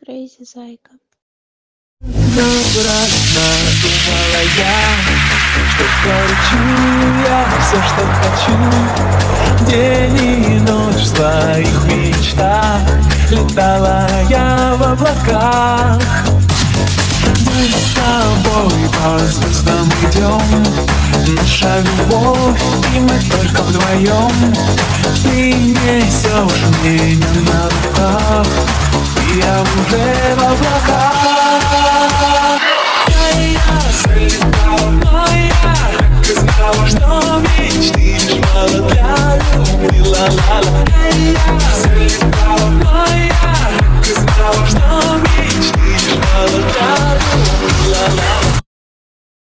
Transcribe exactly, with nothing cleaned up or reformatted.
Crazy зайка. Напрасно думала я, что получу я все, что хочу. День и ночь в своих мечтах летала я в облаках. Мы с тобой по звездам идем, наша любовь, и мы только вдвоем. Ты несешь меня на руках, и я уже в облаках.